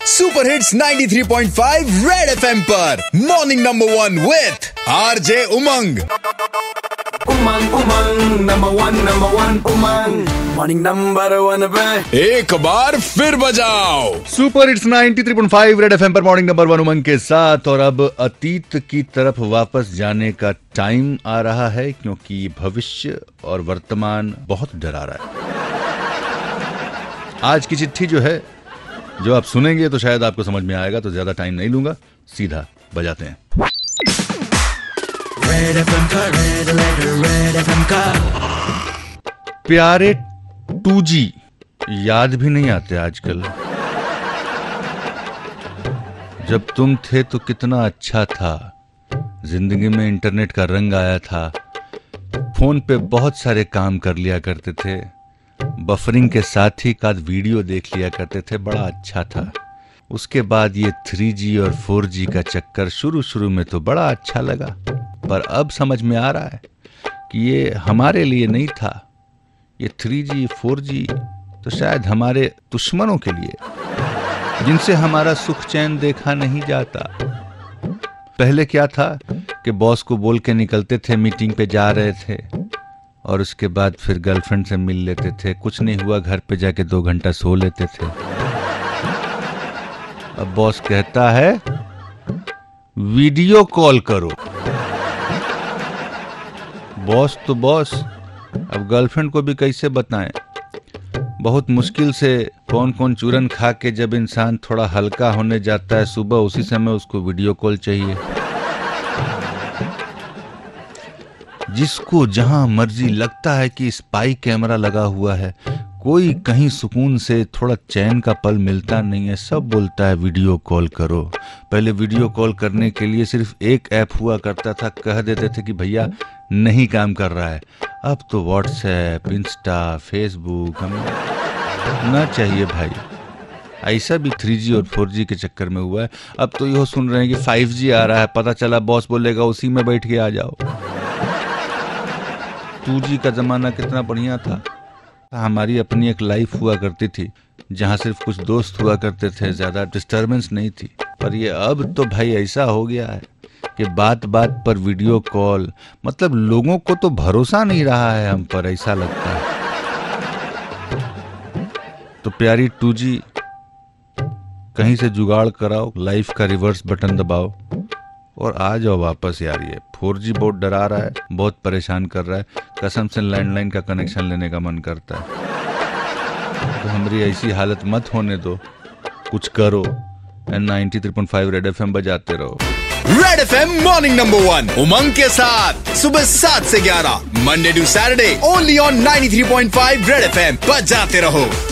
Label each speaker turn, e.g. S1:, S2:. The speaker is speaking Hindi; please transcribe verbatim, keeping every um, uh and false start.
S1: Super hits ninety three point five Red FM पर morning number one with RJ Umang.
S2: Umang Umang number one number one Umang morning number one पे
S1: एक बार फिर बजाओ।
S3: Super hits ninety three point five Red FM पर मॉर्निंग नंबर वन उमंग के साथ। और अब अतीत की तरफ वापस जाने का टाइम आ रहा है, क्योंकि भविष्य और वर्तमान बहुत डरा रहा है। आज की चिट्ठी जो है, जो आप सुनेंगे तो शायद आपको समझ में आएगा, तो ज्यादा टाइम नहीं लूंगा, सीधा बजाते हैं।
S2: रेड एफएम का रेड लेटर रेड एफएम का
S3: प्यारे टू जी याद भी नहीं आते आजकल। जब तुम थे तो कितना अच्छा था, जिंदगी में इंटरनेट का रंग आया था, फोन पे बहुत सारे काम कर लिया करते थे, बफरिंग के साथ ही का वीडियो देख लिया करते थे, बड़ा अच्छा था। उसके बाद ये थ्री जी और फोर जी का चक्कर शुरू शुरू में तो बड़ा अच्छा लगा, पर अब समझ में आ रहा है कि ये हमारे लिए नहीं था। ये थ्री जी फोर जी तो शायद हमारे दुश्मनों के लिए, जिनसे हमारा सुख चैन देखा नहीं जाता। पहले क्या था कि बॉस को बोल के निकलते थे, मीटिंग पे जा रहे थे, और उसके बाद फिर गर्लफ्रेंड से मिल लेते थे, कुछ नहीं हुआ घर पे जाके दो घंटा सो लेते थे। अब बॉस कहता है वीडियो कॉल करो। बॉस तो बॉस, अब गर्लफ्रेंड को भी कैसे बताएं। बहुत मुश्किल से कौन कौन चूरन खा के जब इंसान थोड़ा हल्का होने जाता है सुबह, उसी समय उसको वीडियो कॉल चाहिए। जिसको जहां मर्जी लगता है कि स्पाई कैमरा लगा हुआ है, कोई कहीं सुकून से थोड़ा चैन का पल मिलता नहीं है, सब बोलता है वीडियो कॉल करो। पहले वीडियो कॉल करने के लिए सिर्फ एक ऐप हुआ करता था, कह देते थे कि भैया नहीं काम कर रहा है। अब तो व्हाट्सएप, इंस्टा, फेसबुक हम ना चाहिए भाई। ऐसा भी थ्री जी और फोर जी के चक्कर में हुआ है। अब तो यह सुन रहे हैं कि फाइव जी आ रहा है, पता चला बॉस बोलेगा उसी में बैठ के आ जाओ। टू जी का जमाना कितना बढ़िया था। हमारी अपनी एक लाइफ हुआ करती थी, जहां सिर्फ कुछ दोस्त हुआ करते थे, ज्यादा डिस्टरबेंस नहीं थी। पर ये अब तो भाई ऐसा हो गया है कि बात बात पर वीडियो कॉल, मतलब लोगों को तो भरोसा नहीं रहा है हम पर, ऐसा लगता है। तो प्यारी टू जी, कहीं से जुगाड़ कराओ, लाइफ का रिवर्स बटन दबाओ और आ जाओ वापस यार। ये फोर जी बहुत डरा रहा है, बहुत परेशान कर रहा है, कसम से लैंडलाइन का कनेक्शन लेने का मन करता है। तो हमारी ऐसी हालत मत होने दो, कुछ करो। Ninety three point five Red FM बजाते रहो।
S1: Red FM morning number one Umang के साथ सुबह सात से ग्यारह, Monday to Saturday, only on ninety three point five Red FM. बजाते रहो।